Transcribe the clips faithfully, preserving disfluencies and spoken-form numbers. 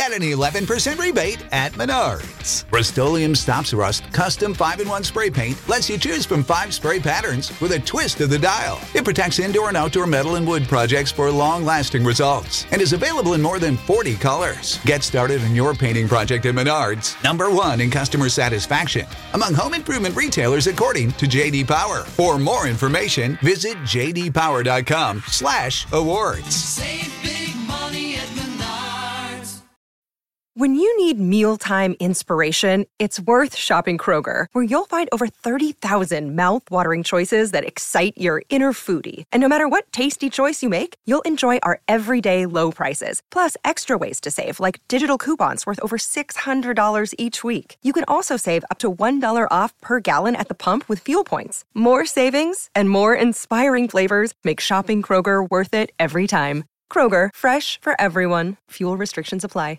Get an eleven percent rebate at Menards. Rust-Oleum Stops Rust Custom five in one Spray Paint lets you choose from five spray patterns with a twist of the dial. It protects indoor and outdoor metal and wood projects for long-lasting results and is available in more than forty colors. Get started on your painting project at Menards, number one in customer satisfaction among home improvement retailers according to J D Power. For more information, visit j d power dot com slash awards. Save big money at Menards. When you need mealtime inspiration, it's worth shopping Kroger, where you'll find over thirty thousand mouth-watering choices that excite your inner foodie. And no matter what tasty choice you make, you'll enjoy our everyday low prices, plus extra ways to save, like digital coupons worth over six hundred dollars each week. You can also save up to one dollar off per gallon at the pump with fuel points. More savings and more inspiring flavors make shopping Kroger worth it every time. Kroger, fresh for everyone. Fuel restrictions apply.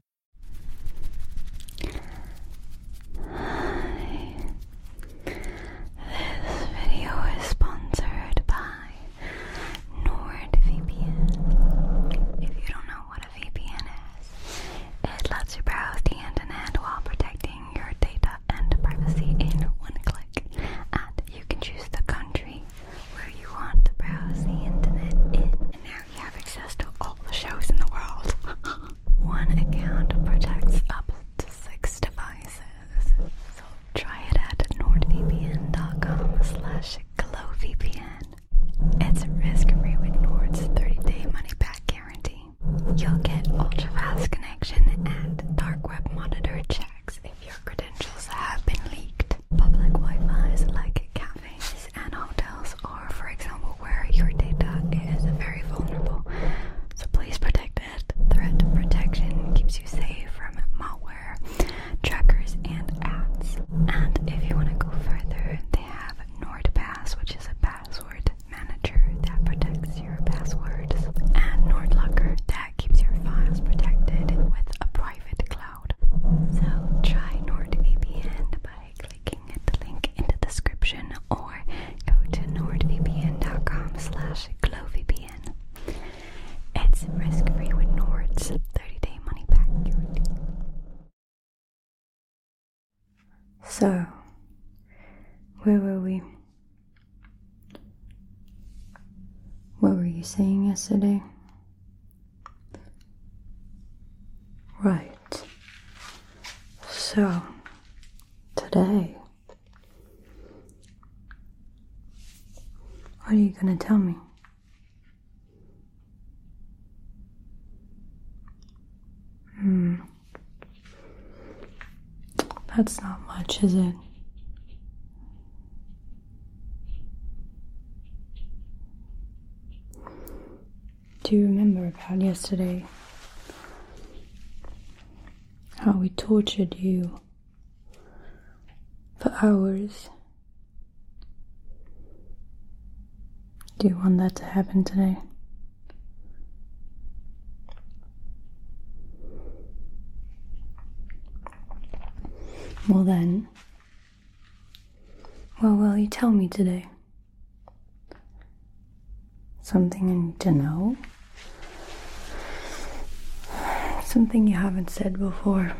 This video is sponsored by NordVPN. If you don't know what a V P N is, it lets you browse the internet while protecting your data and privacy in one click. And you can choose the country where you want to browse the internet in. And now you have access to all the shows in the world. One account protects up to six devices. So try it at nordvpn.com slash glowvpn. It's risk-free with Nord's thirty-day money-back guarantee. You'll get ultra-fast connection and dark web monitor checks if your credentials have been leaked. Public Wi-Fi's like cafes and hotels, or for example where your data is very vulnerable. So please protect it. Threat protection keeps you safe from malware, trackers, and ads. And if you want to go further, they have NordPass, which is a password manager that protects your passwords, and NordLocker that keeps your files protected with a private cloud. So try NordVPN by clicking the link in the description or go to nordvpn.com slash glowvpn. It's risk-free with Nord's thirty-day money-back guarantee. So, where were we? What were you saying yesterday? Right. So, today, what are you gonna tell me? Hmm. That's not much, is it? Do you remember about yesterday? How we tortured you for hours? Do you want that to happen today? Well then, what will you tell me today? Something I need to know? Something you haven't said before?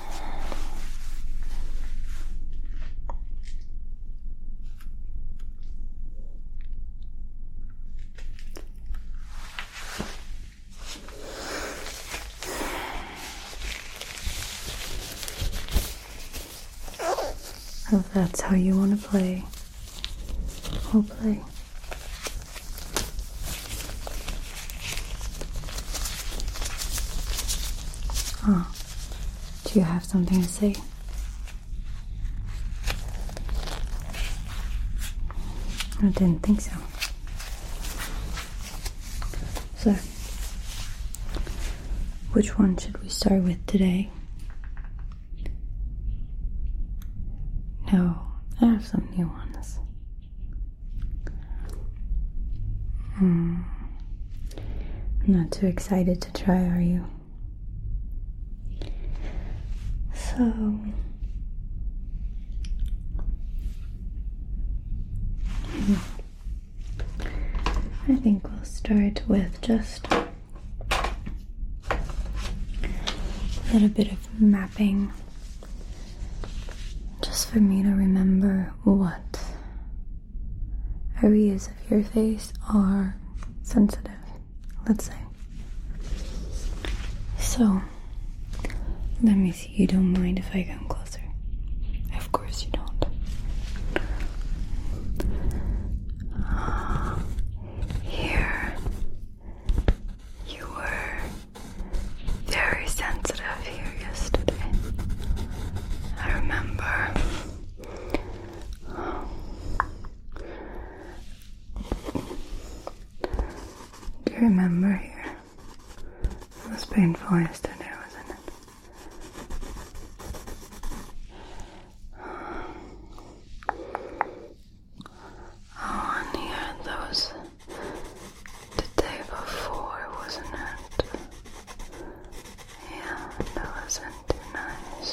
If that's how you want to play, we'll play. Oh, do you have something to say? I didn't think so. So, which one should we start with today? No, I have some new ones. Hmm. Not too excited to try, are you? So, I think we'll start with just little bit of mapping, just for me to remember what areas of your face are sensitive, let's say. So, let me see. You don't mind if I come closer? Of course you don't. Here, you were very sensitive here yesterday. I remember. Do you remember here? It was painful yesterday, wasn't it? Oh, and here, that was the day before, wasn't it? Yeah, that wasn't too nice.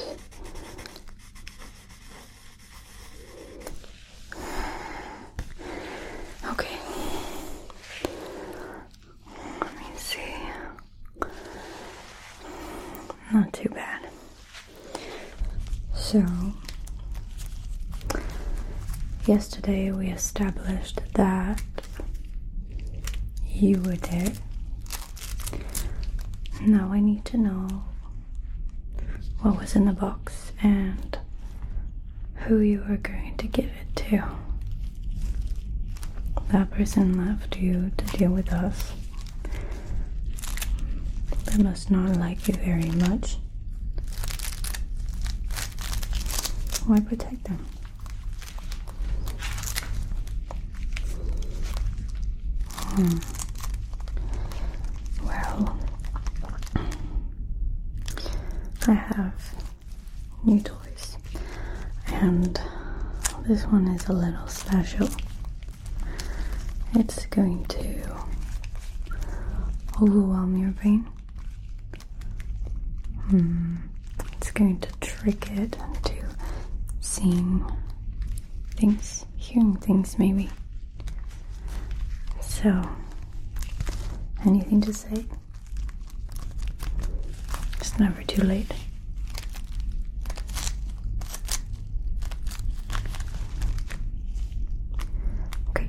Okay. Let me see. Not too bad. So, yesterday we established that you were there. Now I need to know what was in the box and who you were going to give it to. That person left you to deal with us. They must not like you very much. Why protect them? Hmm. Well, I have new toys, and this one is a little special. It's going to overwhelm your brain. Hmm. It's going to trick it into seeing things, hearing things maybe. So, anything to say? It's never too late. Okay.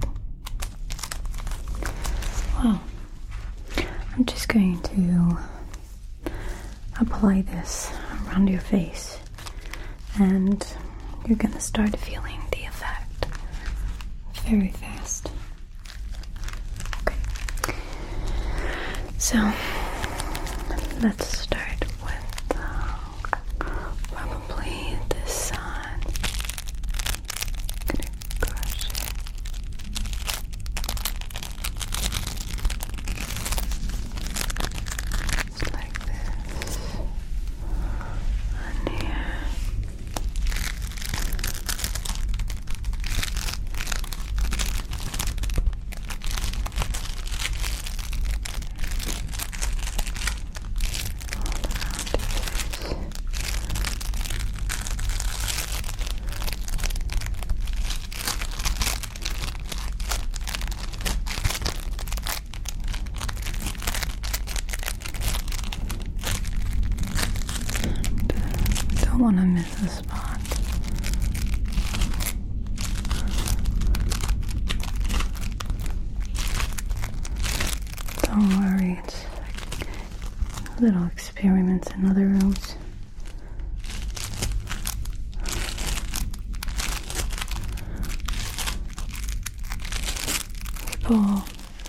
Well, I'm just going to apply this around your face, and you're gonna start feeling the effect very fast. Okay. So, let's start with uh, probably this side. Gonna brush it. Just like this. And here. Don't want to miss a spot. Don't worry, it's like little experiments in other rooms. People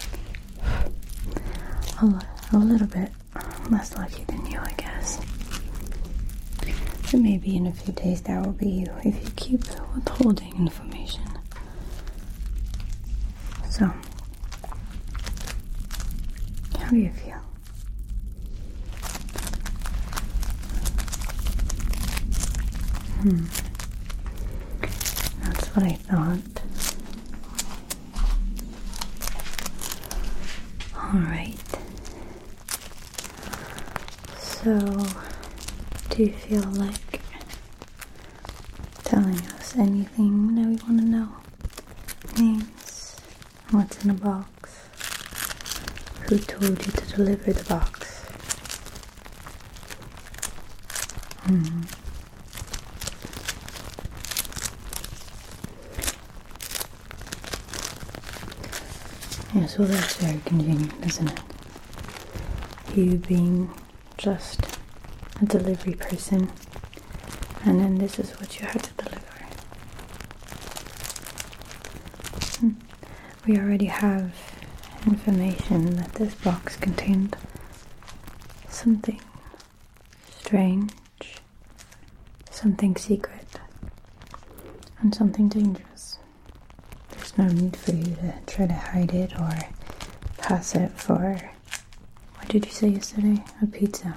a, li- a little bit less lucky than you, I guess. But maybe in a few days that will be you if you keep withholding information. So, how do you feel? Hmm. That's what I thought. Alright. So, do you feel like telling us anything that we want to know? Names, what's in the box, who told you to deliver the box? Mm-hmm. Yes, well, that's very convenient, isn't it? You being just a delivery person, and then this is what you have to deliver. Hmm. We already have information that this box contained something strange, something secret, and something dangerous. There's no need for you to try to hide it or pass it for, what did you say yesterday? A pizza.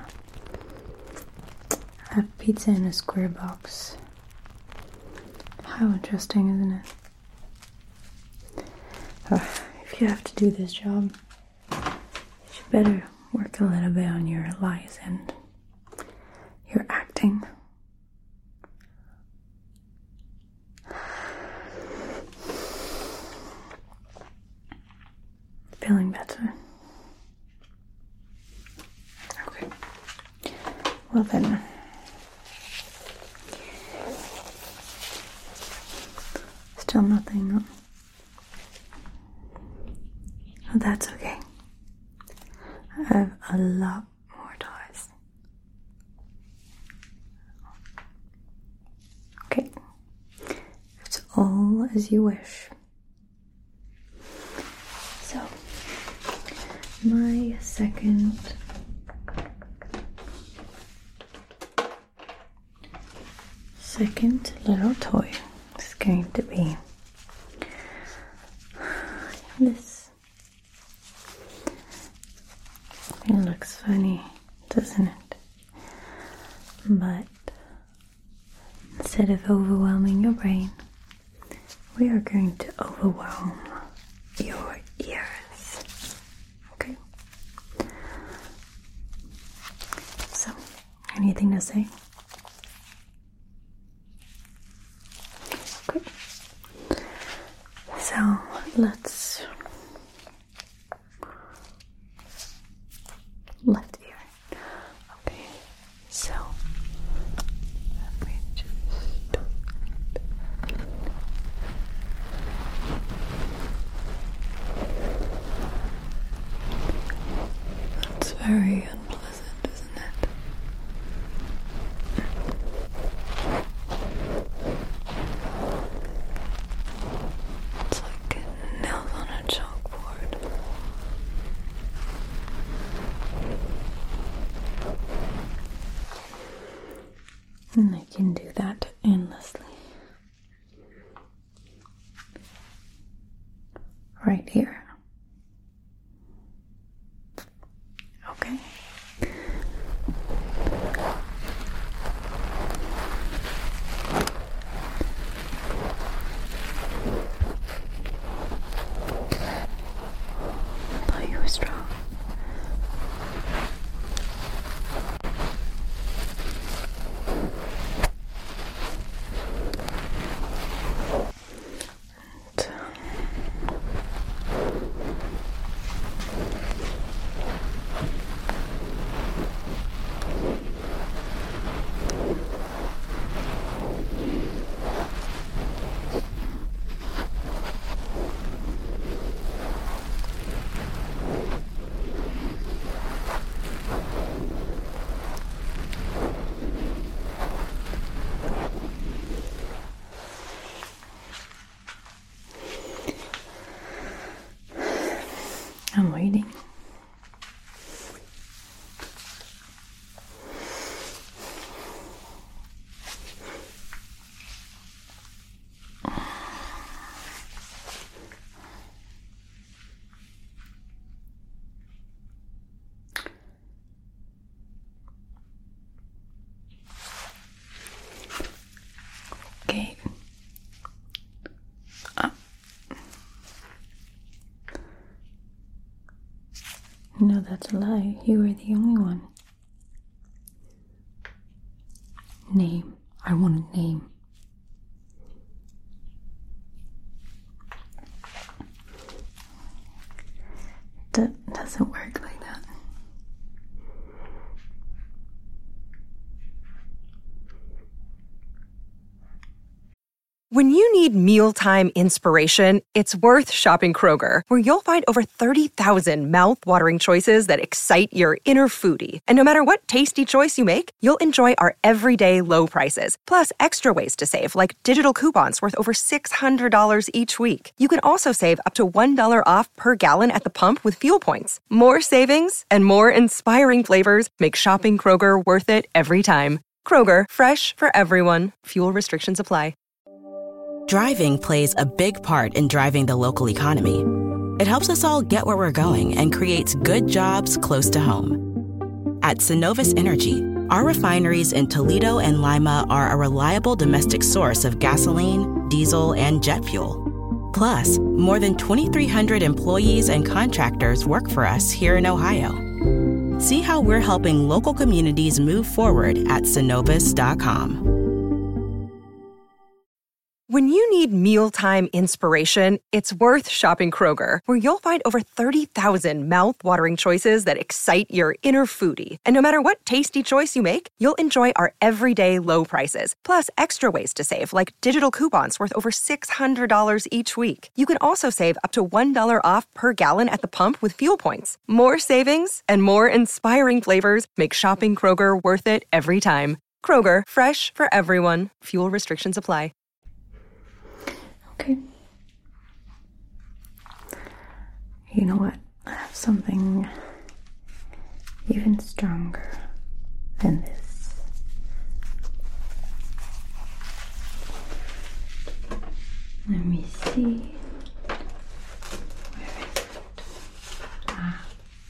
A pizza in a square box. How interesting, isn't it? Uh, if you have to do this job, you should better work a little bit on your lies and your acting. Feeling better? Okay. Well then. Still nothing. Oh, that's okay. I have a lot more toys. Okay. It's all as you wish. So, my second second little toy is going to be this. It looks funny, doesn't it? But instead of overwhelming your brain, we are going to overwhelm your ears. Okay? So, anything to say? Okay. So, let's left ear. Okay, so let me just that's very unpleasant, isn't it? It's like nails on a chalkboard. And I can do that endlessly. Right here. Okay. I thought you were strong. I'm waiting. Okay. Uh. No, that's a lie. You were the only one. Name. I want a name. That doesn't work like that. When you need mealtime inspiration, it's worth shopping Kroger, where you'll find over thirty thousand mouth-watering choices that excite your inner foodie. And no matter what tasty choice you make, you'll enjoy our everyday low prices, plus extra ways to save, like digital coupons worth over six hundred dollars each week. You can also save up to one dollar off per gallon at the pump with fuel points. More savings and more inspiring flavors make shopping Kroger worth it every time. Kroger, fresh for everyone. Fuel restrictions apply. Driving plays a big part in driving the local economy. It helps us all get where we're going and creates good jobs close to home. At Synovus Energy, our refineries in Toledo and Lima are a reliable domestic source of gasoline, diesel, and jet fuel. Plus, more than twenty-three hundred employees and contractors work for us here in Ohio. See how we're helping local communities move forward at Synovus dot com. When you need mealtime inspiration, it's worth shopping Kroger, where you'll find over thirty thousand mouth-watering choices that excite your inner foodie. And no matter what tasty choice you make, you'll enjoy our everyday low prices, plus extra ways to save, like digital coupons worth over six hundred dollars each week. You can also save up to one dollar off per gallon at the pump with fuel points. More savings and more inspiring flavors make shopping Kroger worth it every time. Kroger, fresh for everyone. Fuel restrictions apply. Okay. You know what? I have something even stronger than this. Let me see. Where is it? Ah.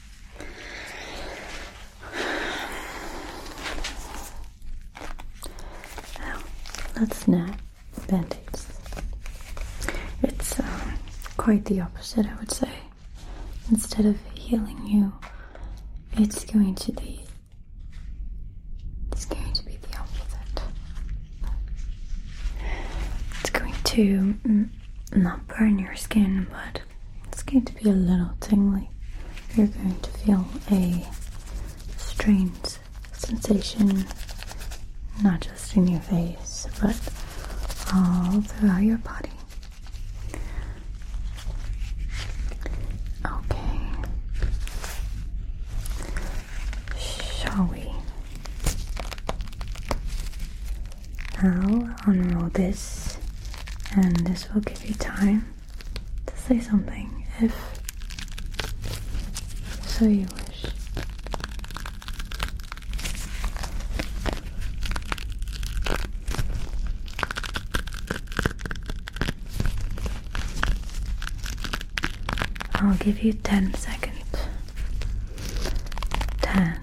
Now, let's snap band-aids. It's um, quite the opposite, I would say. Instead of healing you, it's going to be it's going to be the opposite. It's going to mm, not burn your skin, but it's going to be a little tingly. You're going to feel a strange sensation, not just in your face, but all throughout your body. Shall we? I'll unroll this, and this will give you time to say something, if so you wish. I'll give you ten seconds. Ten.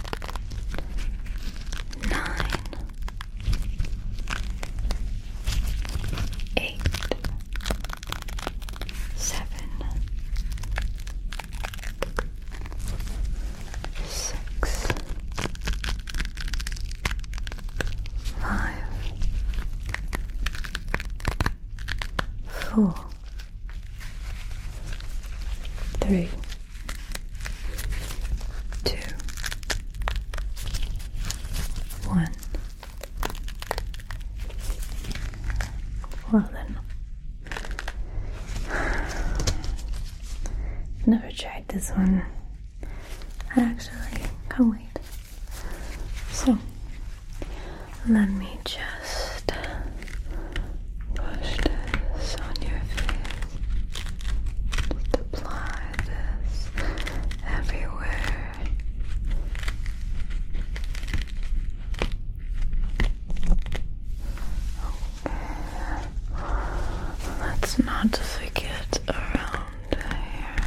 Four, three, two, one. Well then, I've never tried this one. I actually can't wait. So, let me just push this on your face. Just apply this everywhere. Okay. Let's not forget around here.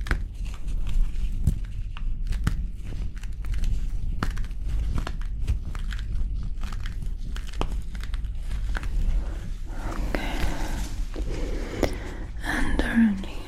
And around here.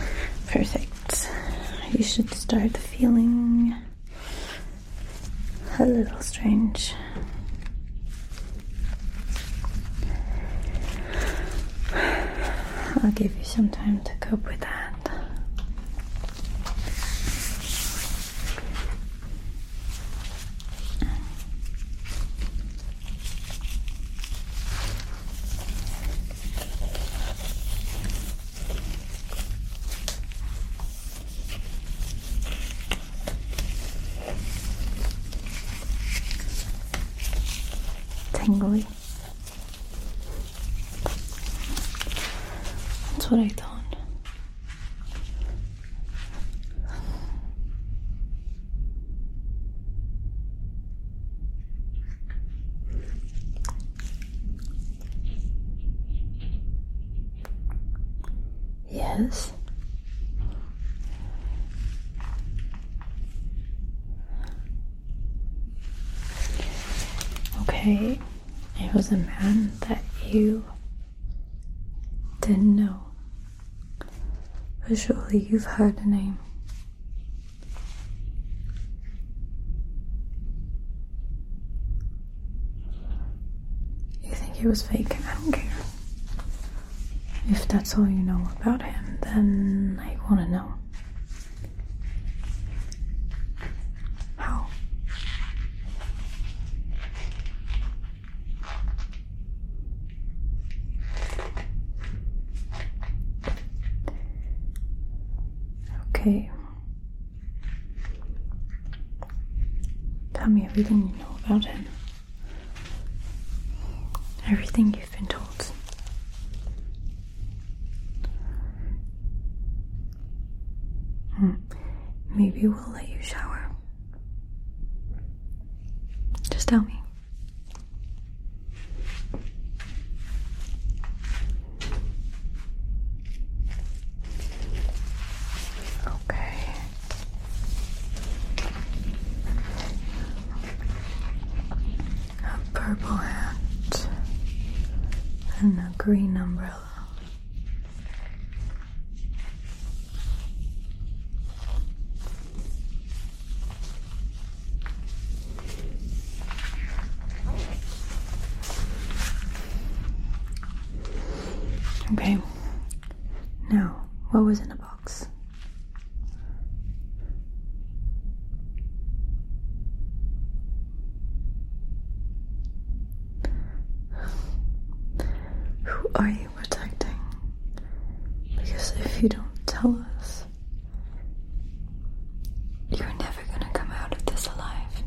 Perfect. You should start feeling a little strange. I'll give you some time to cope with that. Tingly. That's what I thought. Yes. Okay. It was a man that you didn't know. But surely you've heard the name. You think it was fake? I don't care. If that's all you know about him, then I want to know. How? Okay. Tell me everything you know about him. Everything you've been told. Hmm. Maybe we'll let you shower. Just tell me. Purple hat and a green umbrella. Okay. Now, what was in the box? Who are you protecting? Because if you don't tell us, you're never gonna come out of this alive.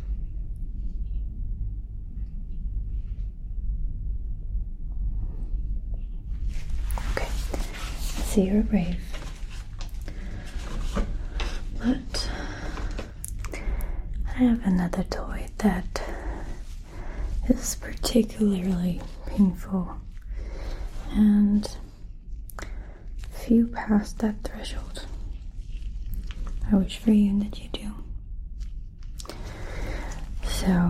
Okay, so you're brave. But I have another toy that is particularly painful. And if you pass that threshold, I wish for you that you do. So,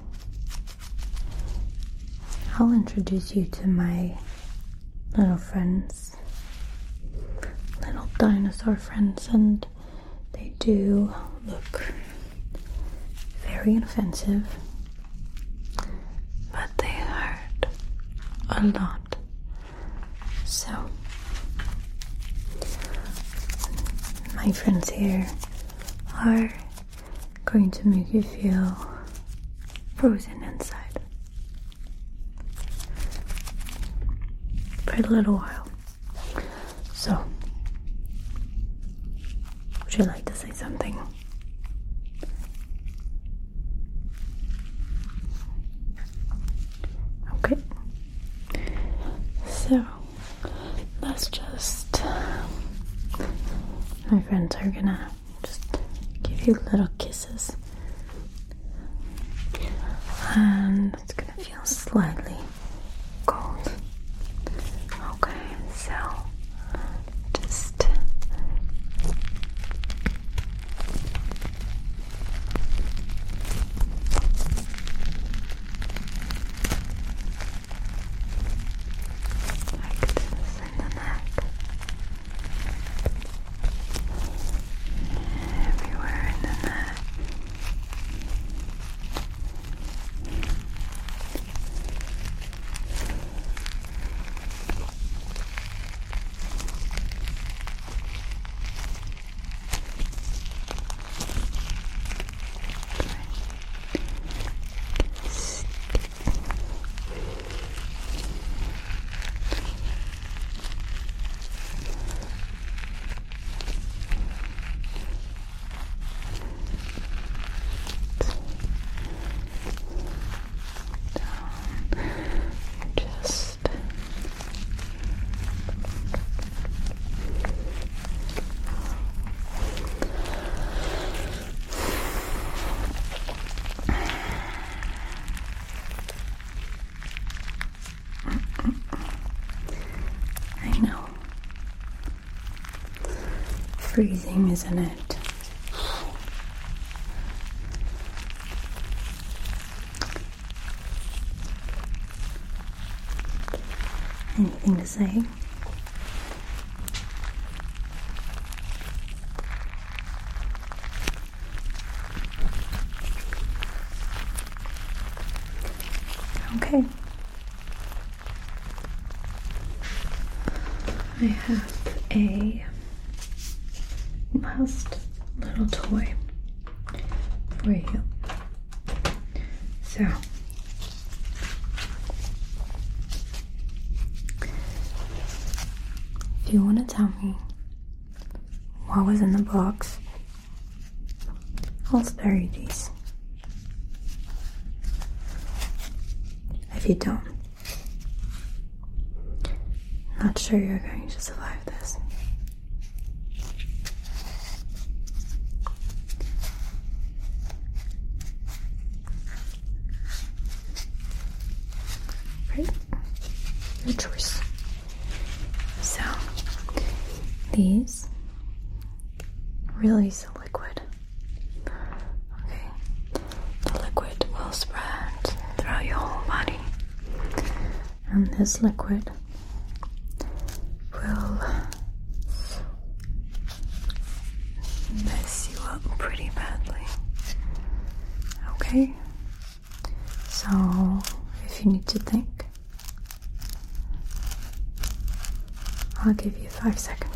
I'll introduce you to my little friends, little dinosaur friends, and they do look very inoffensive, but they hurt a lot. So, my friends here are going to make you feel frozen inside for a little while. So, would you like to say something? Okay. So, let's just, my friends are gonna just give you little kisses, and it's gonna feel slightly cold. Okay, so just freezing, isn't it? Anything to say? Okay. I have a last little toy for you. So, if you want to tell me what was in the box, I'll spare you these. If you don't, not sure you're going to survive this. Right? Your choice. So, these release a liquid. Okay. The liquid will spread throughout your whole body. And this liquid will mess you up pretty badly. Okay? So, if you need to think, I'll give you five seconds.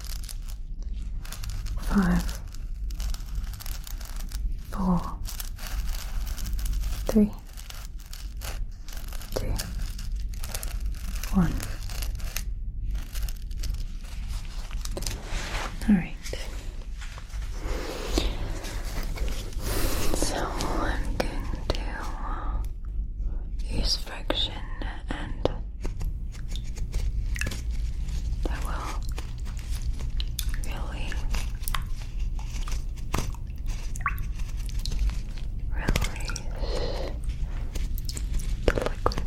Five, four, three, two, one. All right. So I'm going to use friction, and that will really, release the liquid.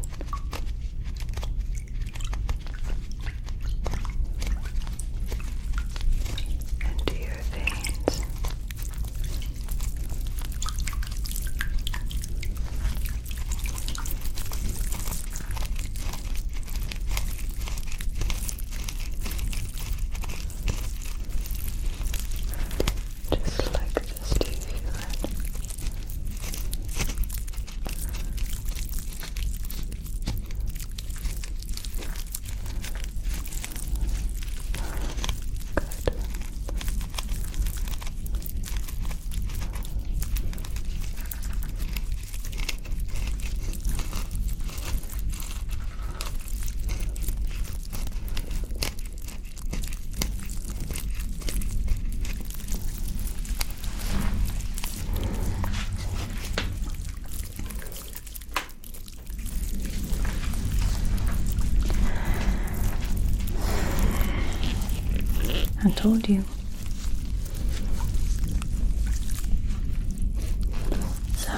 Into your veins. Just like this, do you feel it? Good. I told you. So,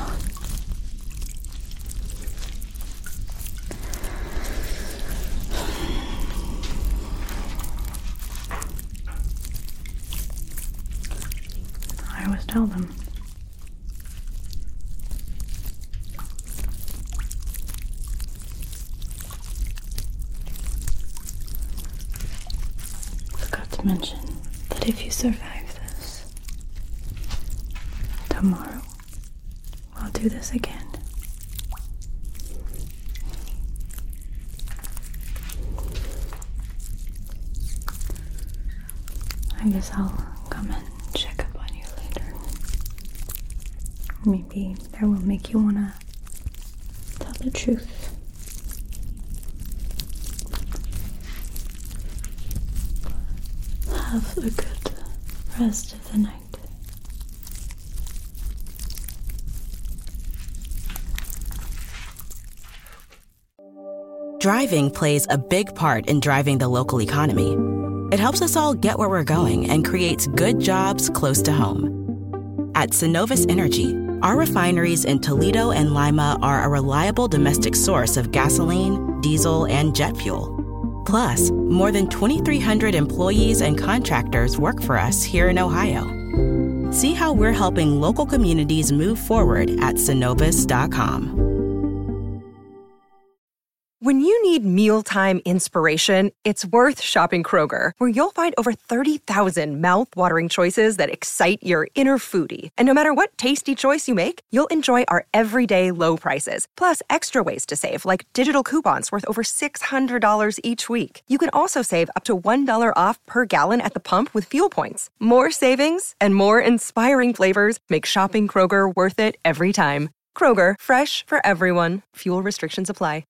I always tell them. Forgot to mention that if you survive this, tomorrow I'll do this again. I guess I'll come and check up on you later. Maybe that will make you wanna tell the truth. Have a good rest of the night. Driving plays a big part in driving the local economy. It helps us all get where we're going and creates good jobs close to home. At Synovus Energy, our refineries in Toledo and Lima are a reliable domestic source of gasoline, diesel, and jet fuel. Plus, more than twenty-three hundred employees and contractors work for us here in Ohio. See how we're helping local communities move forward at Synovus dot com. When you need mealtime inspiration, it's worth shopping Kroger, where you'll find over thirty thousand mouth-watering choices that excite your inner foodie. And no matter what tasty choice you make, you'll enjoy our everyday low prices, plus extra ways to save, like digital coupons worth over six hundred dollars each week. You can also save up to one dollar off per gallon at the pump with fuel points. More savings and more inspiring flavors make shopping Kroger worth it every time. Kroger, fresh for everyone. Fuel restrictions apply.